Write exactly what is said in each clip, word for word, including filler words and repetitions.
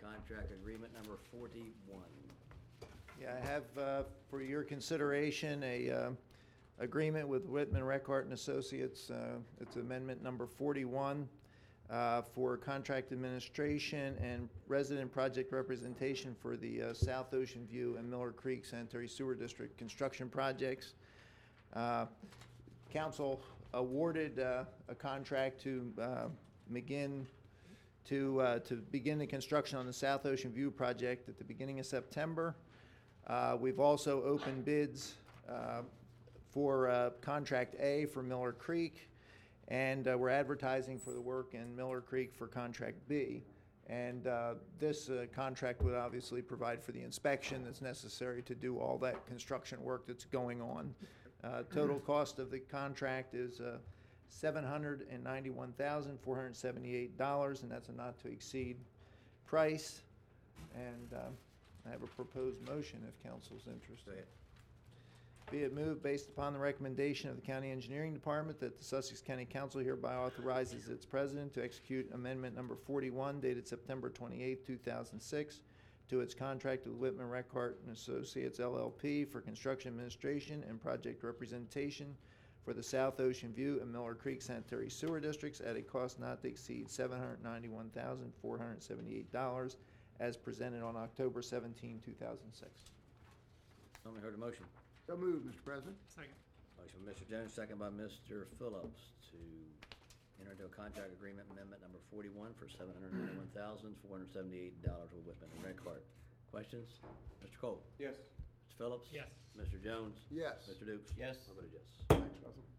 contract agreement number forty-one. Yeah, I have uh, for your consideration a uh, agreement with Whitman Reckart and Associates. Uh, it's amendment number forty-one uh, for contract administration and resident project representation for the uh, South Ocean View and Miller Creek Sanitary Sewer District construction projects. Uh, Council awarded uh, a contract to uh, McGinn to uh, to begin the construction on the South Ocean View project at the beginning of September. Uh, we've also opened bids uh, for uh, contract A for Miller Creek, and uh, we're advertising for the work in Miller Creek for contract B. And uh, this uh, contract would obviously provide for the inspection that's necessary to do all that construction work that's going on. Uh, total cost of the contract is uh, seven hundred ninety-one thousand four hundred seventy-eight dollars, and that's a not to exceed price. And uh, I have a proposed motion if council's interested. Be it moved based upon the recommendation of the County Engineering Department that the Sussex County Council hereby authorizes its president to execute amendment number forty-one dated September twenty-eighth, two thousand six to its contract with Whitman Reckart and Associates L L P for construction administration and project representation for the South Ocean View and Miller Creek Sanitary Sewer Districts at a cost not to exceed seven hundred ninety-one thousand four hundred seventy-eight dollars as presented on October seventeenth, two thousand six. Only heard a motion. So moved, Mister President. Second. Motion by Mister Jones, second by Mister Phillips to enter into a contract agreement amendment number forty-one for seven hundred ninety-one thousand four hundred seventy-eight dollars with Whitman and Reckart. Questions? Mister Cole? Yes. Mister Phillips? Yes. Mister Jones? Yes. Mister Dukes? Yes. I vote yes. Thanks, President.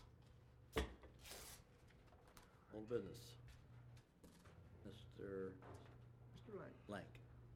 Old business. Mister Mister Lang. Lank.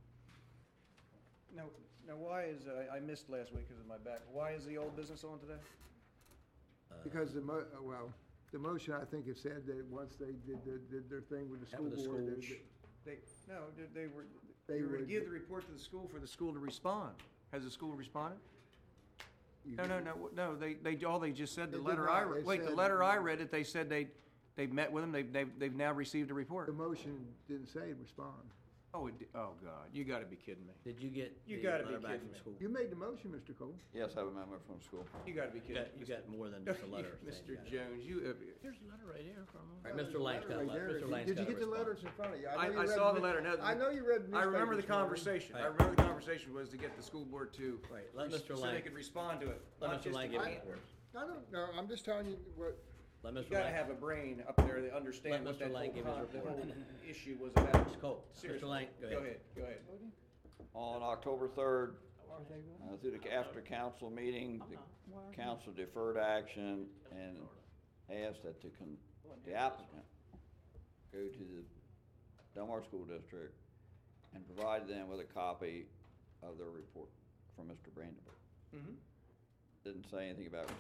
Now, now, why is, uh, I missed last week because of my back. Why is the old business on today? Because the mo, uh, well, the motion, I think, it said that once they did, the- did their thing with the Yeah, school with the board. they- schools. They, no, they- they were, They they were to would- give the report to the school for the school to respond. Has the school responded? you- No, no, no, no, they, they, all they just said, the They did letter I, not. re- They wait, the said- letter I read it, they said they, they met with them, they, they've, they've now received a The report. motion didn't say respond. Oh, it, di- oh, God, you gotta be kidding me. Did you get You the gotta be letter back kidding from me. school? You made the motion, Mister Cole. Yes, I have a memo from school. You gotta be You kidding got, me. you got more than just a letter. saying Mister you got it. Jones, you, uh, There's a letter right here from him. All right, Mister Lang's got a Right letter. there. Mister Lang's Did you got a get the response. letters in front of you? I, know you I read saw the letter. No, I know you read the I remember the newspapers, Marty. conversation. I Right. remember the conversation was to get the school board to, Right, let Mister so Lang- they could respond to it. Let not Mister just Lang to- give I- it report. I don't know, I'm just telling you what, Let You Mister gotta Lang. have a brain up there that understand Let what Mister that Lang whole, give his con- the report. whole issue was about. Mister Cole. Mister Seriously. Lang, go Go ahead. ahead, go ahead. On October third, uh, through the after council meeting, the council deferred action and asked that the con- the applicant go to the Delmar School District and provide them with a copy of their report from Mister Brandenburg. Mm-hmm. Didn't say anything about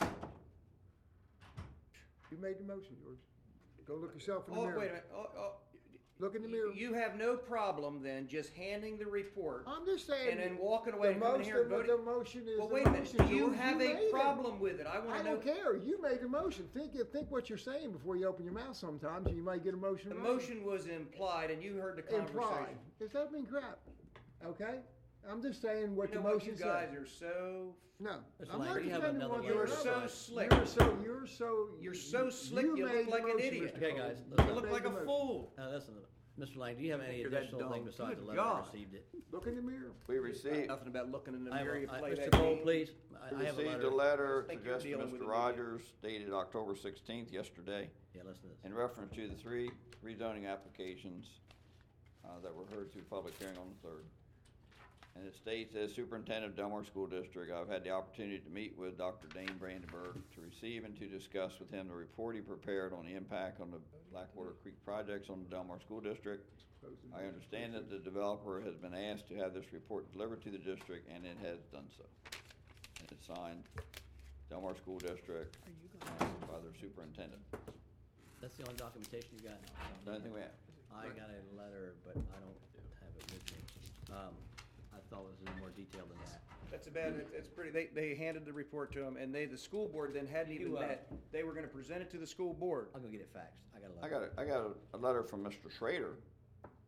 you made the motion, George. Go look yourself in the Oh, mirror. wait a minute. Oh, oh. Look in the mirror. You have no problem then just handing the report I'm just saying. and then walking away the and coming motion, here and voting? The motion is Well, the wait a minute. motion, Do you George. have made a it. problem with it? I want I to know. don't care. You made the motion. Think think what you're saying before you open your mouth sometimes, and you might get a motion The wrong. motion was implied and you heard the Implied. conversation. Does that mean crap? Okay? I'm just saying what You the know what? motion You guys said. are so, No. Mister I'm Lang, not do you have defending another one letter? you're way or so another. slick. You're so, you're so. You're so slick, you look made the like an motion, idiot. Mister Okay, Cole. guys, You listen. look made like the a motion. fool. Now, listen, Mister Lang, do you have any You're that additional dumb. thing besides the Good letter God. I received it? Look in the mirror. We received, Nothing about looking in the I have mirror. a- You I- play Mister that Cole, game. please. I we I have a received letter. a letter I think you're suggested dealing Mister with it. Rogers dated October sixteenth, yesterday, Yeah, listen to this. in reference to the three rezoning applications uh, that were heard through public hearing on the third. And it states, as Superintendent of Delmar School District, I've had the opportunity to meet with Doctor Dane Brandenburg to receive and to discuss with him the report he prepared on the impact on the Blackwater Creek projects on the Delmar School District. I understand that the developer has been asked to have this report delivered to the district, and it has done so. And it's signed Delmar School District uh, by their superintendent. That's the only documentation you got? The only thing we have. I got a letter, but I don't have it with me. Um, I thought it was in more detail than that. That's a bad, it's pretty, they, they handed the report to them and they, the school board then hadn't even You, uh, met. They were gonna present it to the school board. I'm gonna get it faxed. I got a I letter. got a, I got a, a letter from Mister Schrader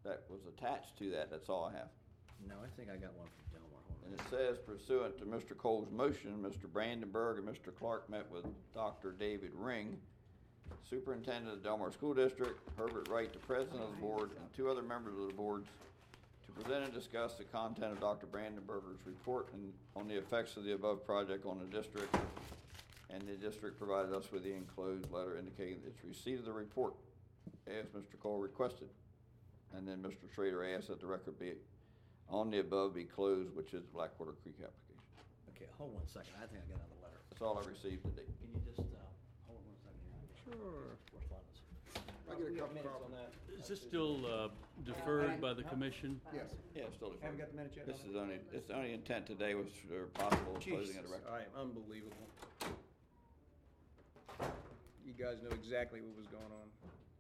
that was attached to that, that's all I have. No, I think I got one from Delmar. Hold on. And it says pursuant to Mister Cole's motion, Mister Brandenburg and Mister Clark met with Doctor David Ring, Superintendent of Delmar School District, Herbert Wright, the President of the Board, and two other members of the boards to present and discuss the content of Doctor Brandenburger's report and on the effects of the above project on the district. And the district provided us with the enclosed letter indicating its receipt of the report, as Mister Cole requested. And then Mister Schrader asked that the record be on the above be closed, which is the Blackwater Creek application. Okay, hold one second. I think I got another letter. That's all I received today. Can you just, uh, hold on one second here? Sure. Correspondence. I get a We got couple minutes copies. on that. Is this still uh, deferred by the commission? Yes. Yeah, it's still Haven't deferred. got the minutes yet? This on is it? only, it's the only intent today was for possible closing of the Jesus, record. all right, unbelievable. You guys know exactly what was going on.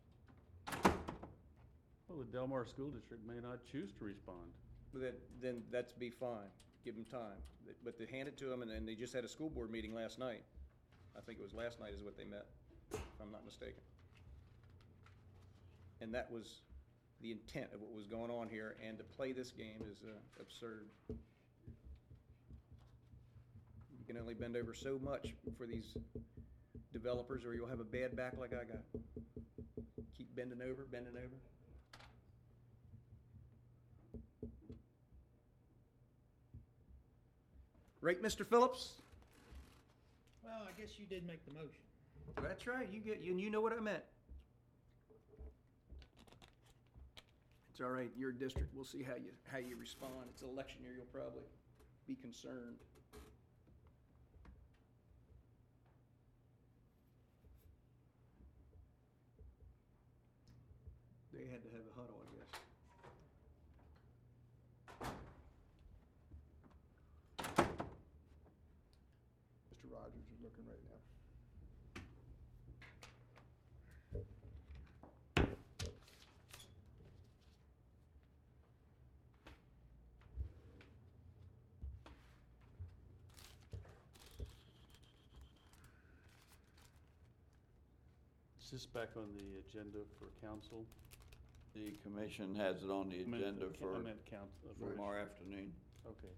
Well, the Delmar School District may not choose to respond. But then, then that's be fine, give them time. But to hand it to them, and then they just had a school board meeting last night. I think it was last night is what they met, if I'm not mistaken. And that was the intent of what was going on here, and to play this game is uh, absurd. You can only bend over so much for these developers, or you'll have a bad back like I got. Keep bending over, bending over. Right, Mister Phillips? Well, I guess you did make the motion. That's right, you get, and you know what I meant. It's all right, your district, we'll see how you, how you respond. It's election year, you'll probably be concerned. They had to have a huddle, I guess. Mister Rogers is looking right now. Is this back on the agenda for council? The commission has it on the I meant- agenda I for meant council. uh, for- tomorrow afternoon. Okay.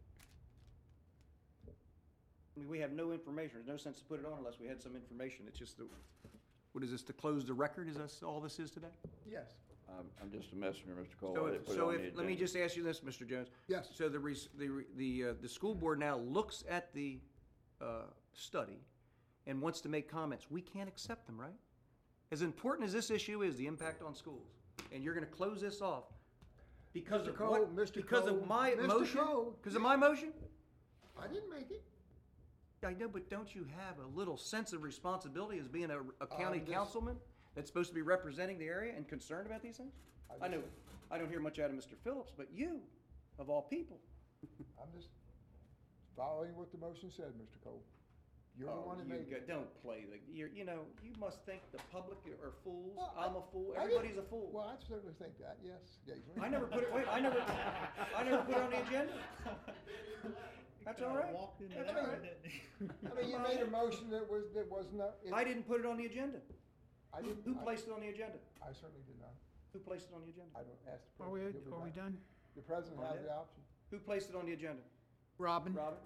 I mean, we have no information. There's no sense to put it on unless we had some information. It's just the, what is this, to close the record? Is that all this is today? Yes. I'm, I'm just a messenger, Mister Cole. So I if, didn't put it so on if, the let me agenda. just ask you this, Mister Jones. Yes. So the, res- the, re- the, uh, the school board now looks at the, uh, study and wants to make comments. We can't accept them, right? As important as this issue is, the impact on schools, and you're gonna close this off because Mister of Cole, what? Mister Because Cole, of my Mister motion? Cole, Because of my motion? I didn't make it. I know, but don't you have a little sense of responsibility as being a, a county I'm just- councilman that's supposed to be representing the area and concerned about these things? I I know, just- I don't hear much out of Mister Phillips, but you, of all people. I'm just following what the motion said, Mister Cole. You're the Oh, one that you made go- it. Don't play the, you're, you know, you must think the public are fools. Well, I- I'm a fool. I Everybody's a didn't- fool. Well, I certainly think that, yes. Yeah, I never put it, wait, I never, I never put it on the agenda. That's all right. Walked into That's that all one, right. didn't he? I mean, you made a motion that was, that was not. it- I didn't put it on the agenda. I didn't. Who I- placed it on the agenda? I certainly did not. Who placed it on the agenda? I don't ask the Are we, president. He'll be are we back. done? The president Oh, has yeah. the option. Who placed it on the agenda? Robin, Robert?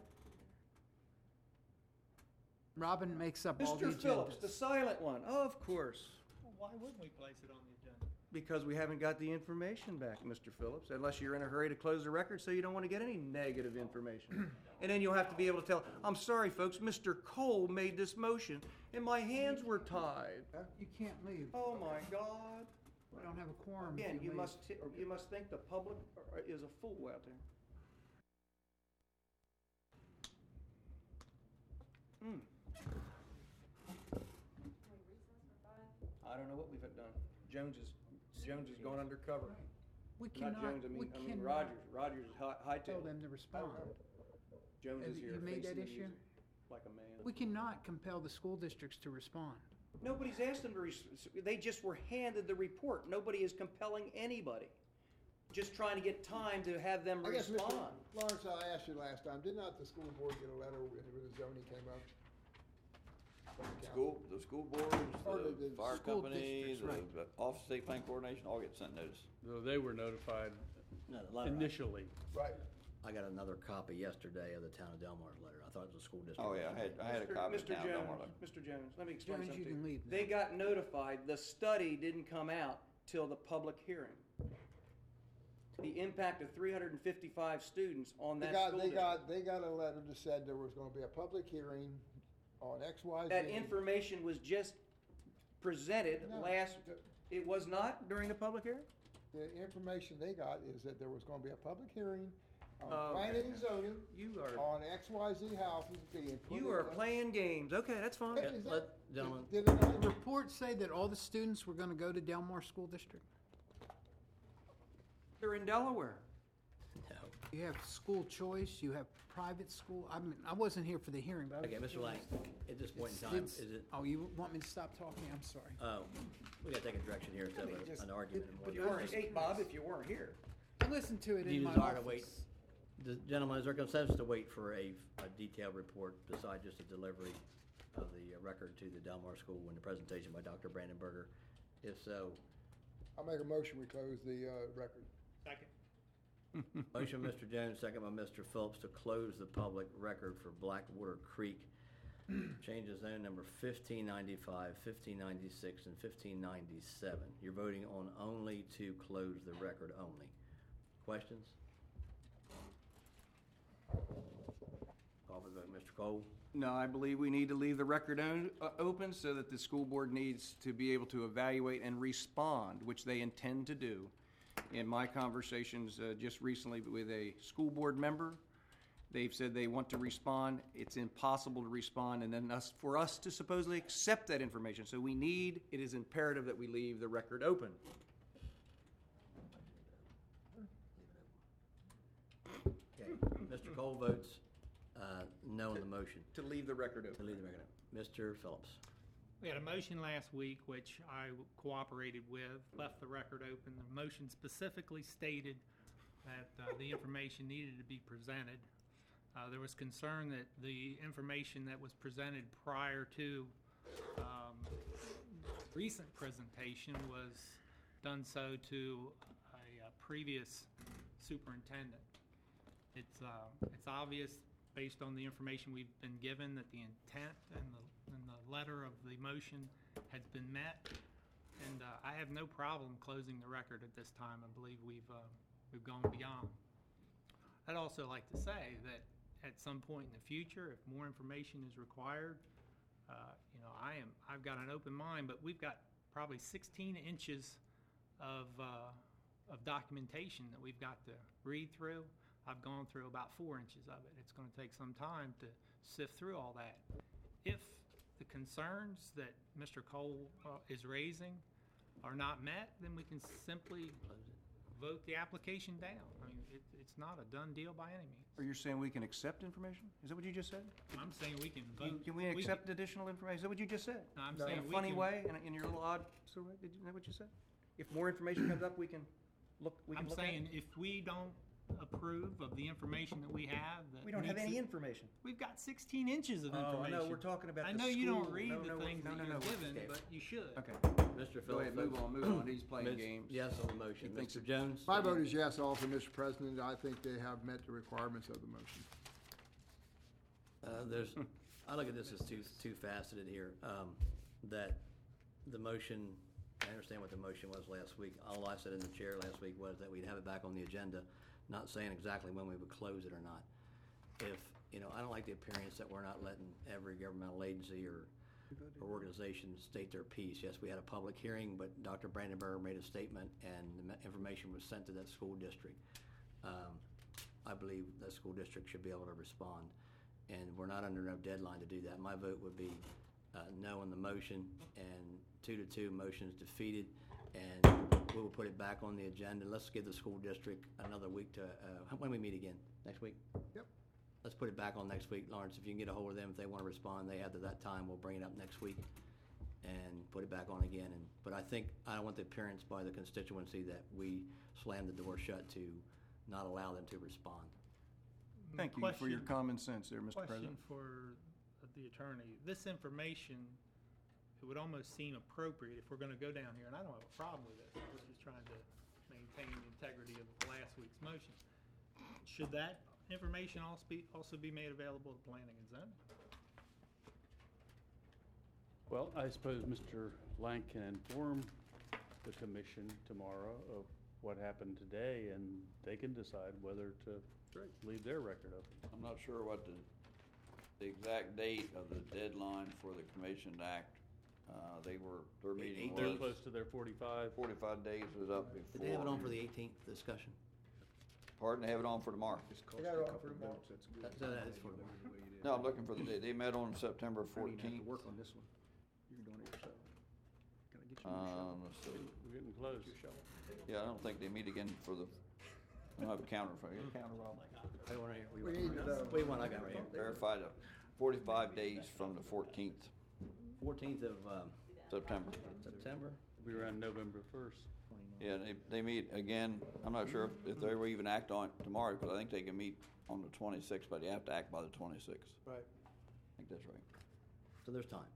Robin makes up all the Mister Phillips, the agendas. silent one, of course. Why wouldn't we place it on the agenda? Because we haven't got the information back, Mister Phillips, unless you're in a hurry to close the record, so you don't want to get any negative information. And then you'll have to be able to tell, I'm sorry, folks, Mister Cole made this motion, and my hands were tied. You can't leave. Oh, my God. We don't have a quorum. if Again, you leave. must, ti- or you must think the public are- is a fool out there. Hmm. I don't know what we've done. Jones is, Jones is going undercover. We Not cannot, Jones, I we mean, I mean cannot Rogers. Rogers is hi- tell hightail. them to respond. Jones Have is you here made facing that the issue? music like a man. We cannot compel the school districts to respond. Nobody's asked them to, res- they just were handed the report. Nobody is compelling anybody. Just trying to get time to have them I guess, Mister respond. Lawrence, I asked you last time, did not the school board get a letter when when the zoning came up? School, the school boards, Or the the- the fire school company, districts, right. the Office of State Plan Coordination, all get sent notice. Though they were notified No, the letter, I- initially. Right. I got another copy yesterday of the town of Delmar's letter. I thought it was a school district. Oh, yeah, I had, I had a Mister copy Mister now, don't Jones, worry. Mister Jones, let me explain Jones, something. you to can leave now. They got notified, the study didn't come out till the public hearing. The impact of three hundred and fifty-five students on They that got, school they district. got, they got a letter that said there was gonna be a public hearing on X, Y, Z. That information was just presented No, last, the- it was not during the public hearing? The information they got is that there was gonna be a public hearing on Okay. planning and zoning, You are, on X, Y, Z houses being put in. you are the- playing games. Okay, that's fine. Is that- Let- gentlemen. Did it not? The reports say that all the students were gonna go to Delmar School District. They're in Delaware. No. You have school choice, you have private school. I mean, I wasn't here for the hearing, but I was. Okay, Mister Lang, at this point in It's- time, it's- is it, Oh, you want me to stop talking? I'm sorry. oh, we gotta take a direction here instead I mean, of just- an argument. and But one you vote. weren't, hey, Bob, if you weren't here. I listened to it Do in you my desire to office. wait? The gentlemen, is there consensus to wait for a, a detailed report besides just a delivery of the uh, record to the Delmar School and the presentation by Doctor Brandenberger? If so, I'll make a motion, we close the, uh, record. motion Mister Jones, second by Mister Phillips to close the public record for Blackwater Creek. Change of zone number fifteen ninety-five, fifteen ninety-six, and fifteen ninety-seven. You're voting on only to close the record only. Questions? Call for the vote, Mister Cole. No, I believe we need to leave the record o- uh, open so that the school board needs to be able to evaluate and respond, which they intend to do. In my conversations uh, just recently with a school board member, they've said they want to respond. It's impossible to respond, and then us, for us to supposedly accept that information. So we need, it is imperative that we leave the record open. Okay, Mister Cole votes uh, no on the motion To leave the record to open. leave the record. Mister Phillips. We had a motion last week, which I cooperated with, left the record open. The motion specifically stated that uh, the information needed to be presented. Uh, There was concern that the information that was presented prior to um, recent presentation was done so to a uh, previous superintendent. It's, uh, it's obvious, based on the information we've been given, that the intent and the, and the letter of the motion has been met. And uh, I have no problem closing the record at this time. I believe we've, uh, we've gone beyond. I'd also like to say that at some point in the future, if more information is required, uh, you know, I am, I've got an open mind, but we've got probably sixteen inches of, uh, of documentation that we've got to read through. I've gone through about four inches of it. It's gonna take some time to sift through all that. If the concerns that Mister Cole uh, is raising are not met, then we can simply vote the application down. I mean, it, it's not a done deal by any means. Are you saying we can accept information? Is that what you just said? I'm saying we can Can vote. can we accept additional information? Is that what you just said? No, I'm No. In saying a we funny can- way, in, a- in your little odd sort of way? Did you know what you said? If more information comes up, we can look, we can I'm look at it? saying if we don't approve of the information that we have, that We don't have meets any the- information. We've got sixteen inches of Oh, I information. know, we're talking about I the know you don't school. read No, the no, things no, that no, you're no. given, Okay. but you should. Okay. Mister Phillips. Go ahead, move votes on, move on. He's playing Mis- games. Yes on the motion. He thinks Mister it- Jones? My vote is yes also, Mister President. I think they have met the requirements of the motion. Uh, there's, I look at this as two, two faceted here, um, that the motion, I understand what the motion was last week. All I said in the chair last week was that we'd have it back on the agenda, not saying exactly when we would close it or not. If, you know, I don't like the appearance that we're not letting every governmental agency or, or organization state their piece. Yes, we had a public hearing, but Doctor Brandenberger made a statement and the ma- information was sent to that school district. Um, I believe that school district should be able to respond. And we're not under no deadline to do that. My vote would be uh, no on the motion, and two to two, motion is defeated, and we will put it back on the agenda. Let's give the school district another week to, uh, when we meet again, next week? Yep. Let's put it back on next week, Lawrence. If you can get a hold of them, if they want to respond, they have to that time, we'll bring it up next week and put it back on again. And But I think, I don't want the appearance by the constituency that we slammed the door shut to not allow them to respond. Thank you for your Question- common sense there, Mister Question President. for the attorney, this information, it would almost seem appropriate if we're gonna go down here, and I don't have a problem with it, we're just trying to maintain the integrity of last week's motion. Should that information also be, also be made available to planning and zoning? Well, I suppose Mister Lang can inform the commission tomorrow of what happened today, and they can decide whether to leave their record open. I'm not sure what the, the exact date of the deadline for the commission to act. Uh, they were, their meeting They're was, close to their forty-five. forty-five days was up before. Did they have it on for the eighteenth discussion? Pardon, they have it on for tomorrow. I got it on for tomorrow. That- So that is for tomorrow. No, I'm looking for the date. They met on September fourteenth. work on this one. You're doing it yourself. Can I get Um, let's see. We're getting close. Yeah, I don't think they meet again for the, I don't have a counter for you. Counter, Rob. I want right here. We need to know. Wait, one I got right here. Verified up, forty-five days from the fourteenth Fourteenth of, um, September. September. We'll be around November first. Yeah, they, they meet again, I'm not sure if, if they will even act on it tomorrow, because I think they can meet on the twenty-sixth, but they have to act by the twenty-sixth. Right. I think that's right. So there's time.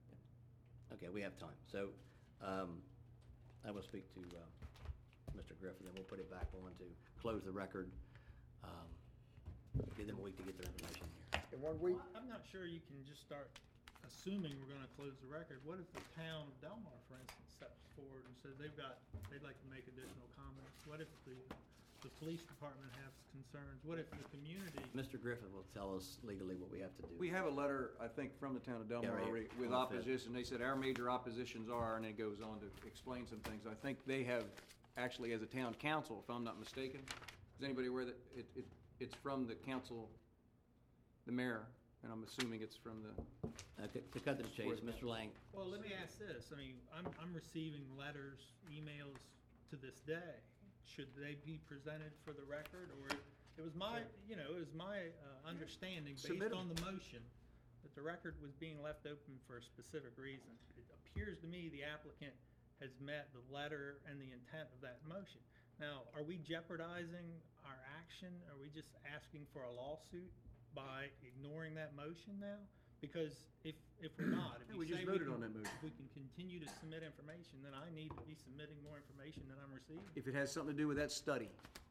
Okay, we have time. So, um, I will speak to, uh, Mister Griffin, then we'll put it back on to close the record. Um, give them a week to get their information here. In one week? I'm not sure you can just start assuming we're gonna close the record. What if the town of Delmar, for instance, steps forward and says they've got, they'd like to make additional comments? What if the, the police department has concerns? What if the community? Mister Griffin will tell us legally what we have to do. We have a letter, I think, from the town of Yeah, Delmar right already here, with on the fifth. opposition. They said our major oppositions are, and it goes on to explain some things. I think they have, actually, as a town council, if I'm not mistaken, is anybody aware that it, it, it's from the council, the mayor, and I'm assuming it's from the, Uh, to to cut to the chase, Mister Lang, Well, let me ask this. I mean, I'm, I'm receiving letters, emails to this day. Should they be presented for the record, or it was my, you know, it was my uh, understanding Submit based 'em. on the motion that the record was being left open for a specific reason. It appears to me the applicant has met the letter and the intent of that motion. Now, are we jeopardizing our action? Are we just asking for a lawsuit by ignoring that motion now? Because if, if we're not, if Yeah, you we just say voted can- on that motion. if we can continue to submit information, then I need to be submitting more information than I'm receiving. if it has something to do with that study.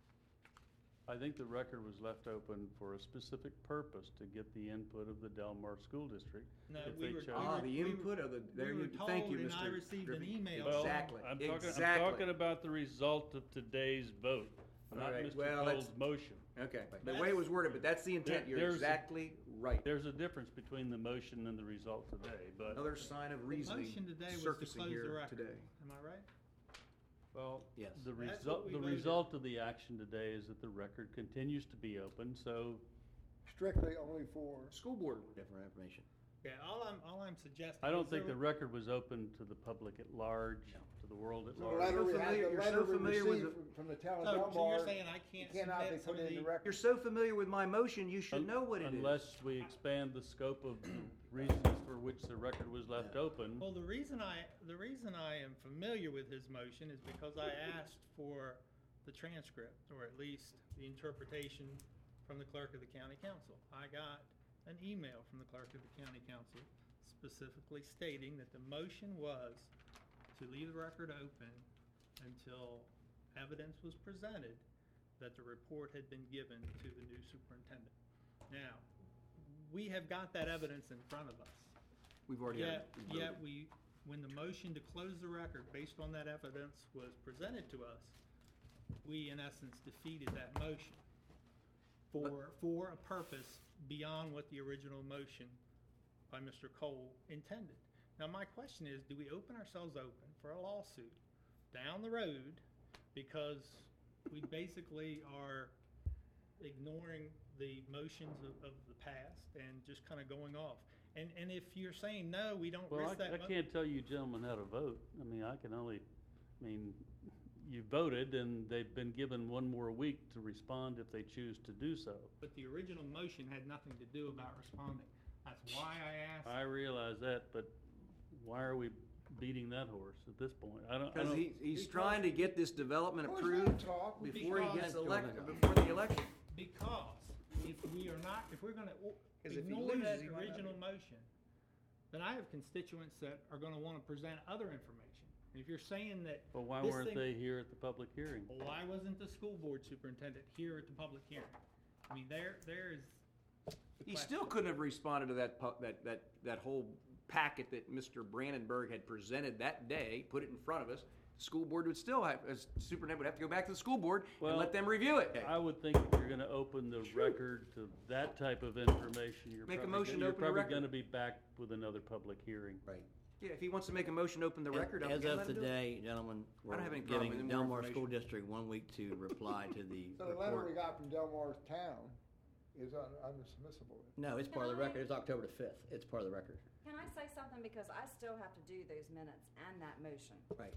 I think the record was left open for a specific purpose, to get the input of the Delmar School District. No, If we they were- chose- Ah, we the were- input of the, there we you, were thank you, told, and Mister I received an Griffin. email. Well, Exactly, I'm talking, I'm exactly. talking about the result of today's vote, All not right, Mister well, that's- Cole's motion. Okay, the way it was worded, but that's the intent. There- You're there's a- exactly right. There's a difference between the motion and the result today, but, Another sign of The reasoning motion today was to surfacing close the here record. today. Am I right? well, Yes. the That's what result, we the voted. result of the action today is that the record continues to be open, so Strictly only for, School board. different information. Yeah, all I'm, all I'm suggesting. I don't is think there- the record was open to the public at large, to the world at the large. letter we had, familiar- the you're letter so we familiar with received the- from- from the town of So, so Delmar. you're saying I can't cannot be submit put for in the the, record. You're so familiar with my motion, you should Un- know what it is. Unless we expand the scope of the reasons for which the record was left Yeah. open. well, the reason I, the reason I am familiar with his motion is because I asked for the transcript, or at least the interpretation from the clerk of the county council. I got an email from the clerk of the county council specifically stating that the motion was to leave the record open until evidence was presented that the report had been given to the new superintendent. Now, we have got that evidence in front of us. We've already had. Yet, it. We yet voted. we, when the motion to close the record based on that evidence was presented to us, we in essence defeated that motion for, for a purpose beyond what the original motion by Mister Cole intended. Now, my question is, do we open ourselves open for a lawsuit down the road because we basically are ignoring the motions of, of the past and just kind of going off? And, and if you're saying, no, we don't Well, risk that. I, I mo-" can't tell you gentlemen how to vote. I mean, I can only, I mean, you voted and they've been given one more week to respond if they choose to do so. But the original motion had nothing to do about responding. That's why I asked. I realize that, but why are we beating that horse at this point? I don't, I Because don't. he, he's trying to get this development Who's approved gonna talk? before he Because- gets elected, before the election. Because if we are not, if we're gonna o- 'Cause if he ignore loses, that he might not original be. motion, then I have constituents that are gonna wanna present other information. And if you're saying that. But why this weren't thing- they here at the public hearing? Well, why wasn't the school board superintendent here at the public hearing? I mean, there, there is. the He question. still couldn't have responded to that, pu- that, that, that whole packet that Mister Brandenburg had presented that day, put it in front of us. School board would still have, as superintendent would have to go back to the school board and Well, let them review it. I would think if you're gonna open the record to that type of information, you're Make a probably, motion gonna- to you're open the probably record. gonna be back with another public hearing. Right. Yeah, if he wants to make a motion to open the record up As again, of let him do it. today, gentlemen, I we're don't have any problem giving with more Delmar School information. District one week to reply to the So the letter we report. got from Delmar's town is un- undismissible. No, it's part of the record. It's October the fifth. It's part of the record. Can I say something, because I still have to do those minutes and that motion. Right.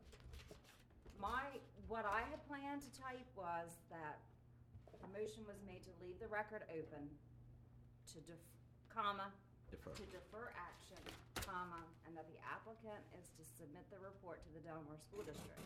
My, what I had planned to type was that the motion was made to leave the record open, to def, comma, Defer. to defer action, comma, and that the applicant is to submit the report to the Delmar School District.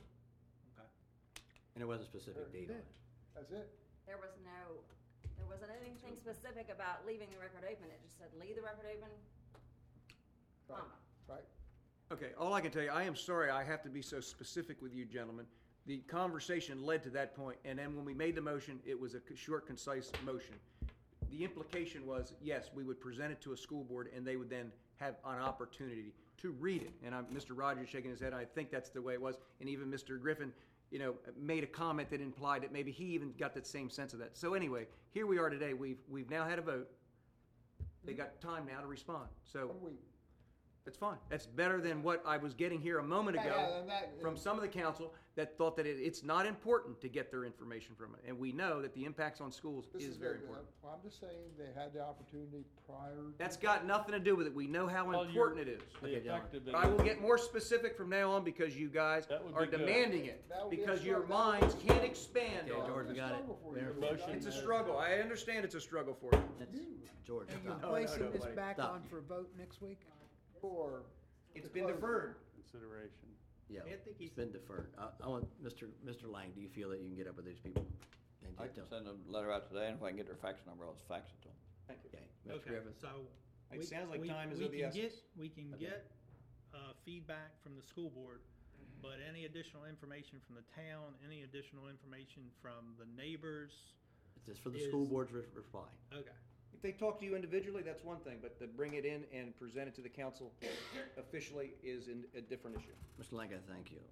And there was a specific date on it. That's it. There was no, there wasn't anything specific about leaving the record open, it just said leave the record open, Right, comma. right. Okay, all I can tell you, I am sorry I have to be so specific with you gentlemen. The conversation led to that point, and then when we made the motion, it was a c- short, concise motion. The implication was, yes, we would present it to a school board, and they would then have an opportunity to read it. And I'm, Mister Rogers shaking his head, I think that's the way it was, and even Mister Griffin, you know, made a comment that implied that maybe he even got that same sense of that. So anyway, here we are today, we've, we've now had a vote. They got time now to respond, so. One week. That's fine. That's better than what I was getting here a moment Yeah, ago yeah, and that- from some of the council that thought that it, it's not important to get their information from it. And we know that the impacts on schools This is very the- important. uh, I'm just saying they had the opportunity prior. to- That's got nothing to do with it. We know how Well, important it you're- is. The Okay, gentlemen. effect of it But I will is- get more specific from now on because you guys That would are be good. demanding it. That would be a Because your struggle. That would minds be- can't expand Okay, on George, it. we got it. Struggle for you. We're- Motion It's a has- struggle. I understand it's a struggle for you. That's, George, And you're stop. no, placing no, this buddy. back Stop. on for a vote next week? For. It's to been close it. deferred. Consideration. Yeah, I think it's he's- been deferred. I, I want, Mister Mister Lang, do you feel that you can get up with these people? And I just can tell- send a letter out today, and if I can get their fax number, I'll just fax it to them. Thank you. Okay, Mister Okay, Griffin? so. It we- sounds like we- time is we of the can get- essence. We can Okay. get, uh, feedback from the school board, but any additional information from the town, any additional information from the neighbors, It's just for the school is- board's re- reply. okay. If they talk to you individually, that's one thing, but to bring it in and present it to the council officially is in- a different issue. Mister Lang, I thank you.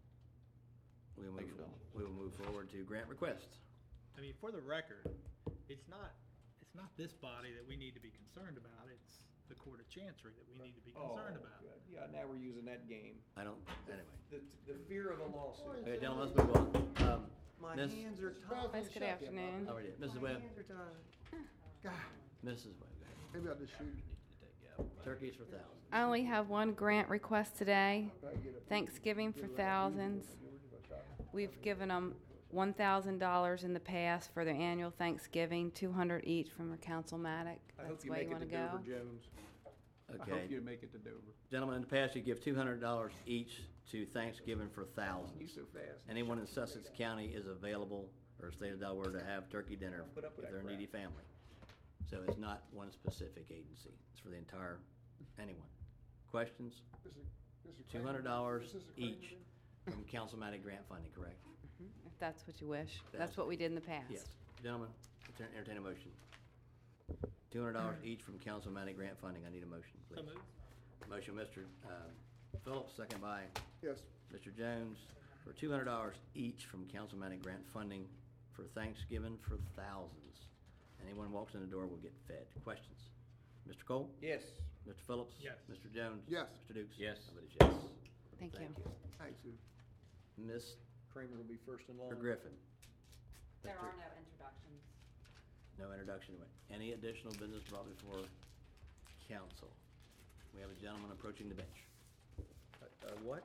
We will Thank move, you, Donald. we will move forward to grant request. I mean, for the record, it's not, it's not this body that we need to be concerned about, it's the Court of Chancery that we need to be concerned about. Oh, good. Yeah, now we're using that game. I don't, anyway. The, the fear of a lawsuit. Okay, gentlemen, let's move on. Um, My Miss- hands are Well, tied. thanks, Good Shep, afternoon. How are you? Missus My Webb? hands are tied. God, Missus Webb, go ahead. maybe I'll just shoot. Turkeys for thousands. I only have one grant request today. If I get it. Thanksgiving for Get it. thousands. We've given them one thousand dollars in the past for their annual Thanksgiving, two hundred each from our councilmatic. I hope That's the you way make you it want to to go. Dover, Jones. Okay. make it to Dover. Gentlemen, in the past, you give two hundred dollars each to Thanksgiving for You thousands. so fast. Anyone in Sussex County is available, or state of Delaware, to have turkey dinner Put up with if that they're a crap. needy family. So it's not one specific agency. It's for the entire, anyone. Questions? This is- this is Two Kramer. hundred dollars This is a Kramer each thing? from Councilmatic Grant Funding, correct? If that's what you wish. That's- That's what we did in the past. Yes. Gentlemen, enter- entertain a motion. Two hundred dollars each from Councilmatic Grant Funding. I need a motion, So please. moved. Motion, Mister uh, Phillips, second by Yes, Mister Jones, for two hundred dollars each from Councilmatic Grant Funding for Thanksgiving for thousands. Anyone walks in the door will get fed. Questions? Mister Cole? Yes. Mister Phillips? Yes. Mister Jones? Yes. Mister Dukes? Yes. I vote is yes. Thank you. Thank you. thanks, Sue. Mister Kramer will be first in line. Griffin? There Mister are no introductions. No introduction to it. Any additional business brought before council? We have a gentleman approaching the bench. Uh, uh, what?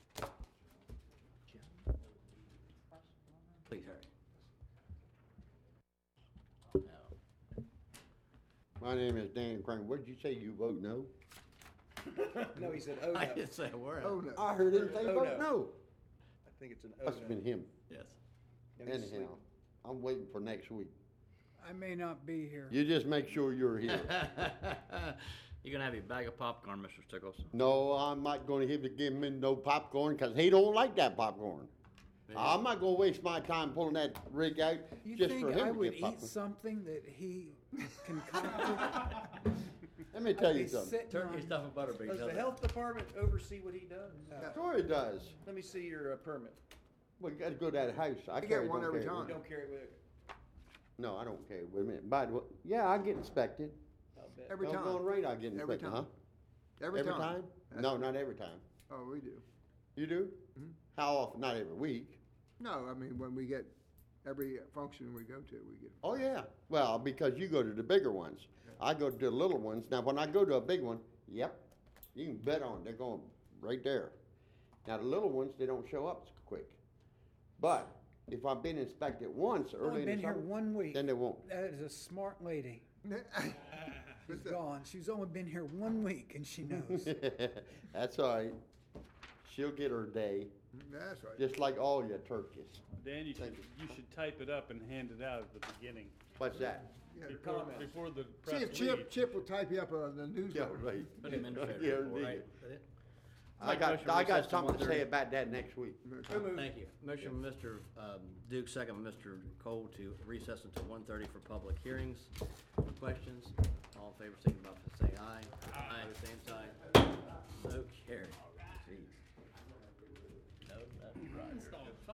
Please hurry. No. My name is Dan Kramer. What did you say? You vote no? No, he said, oh, no. I didn't say a word. Oh, no. I heard him say Oh, vote no. no. I think it's an oh, Must have no. been him. Yes. No, he's Anyhow, asleep. I'm waiting for next week. I may not be here. You just make sure you're here. You're gonna have your bag of popcorn, Mister Stickles. No, I'm not gonna give, give him no popcorn, cause he don't like that popcorn. I'm not gonna waste my time pulling that rig out You just for think I him to would get eat popcorn. something that he concocted? Let me tell you He's something. sitting Turkey on- stuff and butterbeans. Does the how's that? health department oversee what he does? Sure it does. Let me see your uh, permit. Well, you gotta go to that house. I You carry, get one don't every carry time. You don't carry it with you. No, I don't carry with me. But, what- yeah, I get inspected. I'll bet. Every time. Doggone right I get Every inspected, time. huh? Every time. That's- No, not every time. Oh, we do. You do? Mhm. How often? Not every week. No, I mean, when we get, every function we go to, we get. Oh, yeah. Well, because you go to the bigger ones. I go to the little ones. Now, when I go to a big one, yep, you can bet on it. They're going right there. Now, the little ones, they don't show up quick. But if I've been inspected once early Only in been the here summer, one week. then they won't. That is a smart lady. She's But the- gone. She's only been here one week and she knows. That's all right. She'll get her day, That's right. just like all your turkeys. Dan, you should, Thank you should type it up and hand it out at the beginning, What's that? Yeah. before, comments. before the See press if Chip, leaves. Chip will type you up on the Yeah, newsletter. right. Put him in the Yeah, report, indeed. right? That it? I Make a got, motion to I recess got to something to 1:30. say about that next week. Thank you. Motion from Mister um, Duke, second from Mister Cole to recess until one thirty for public hearings. Questions? All in favor, signify by saying aye.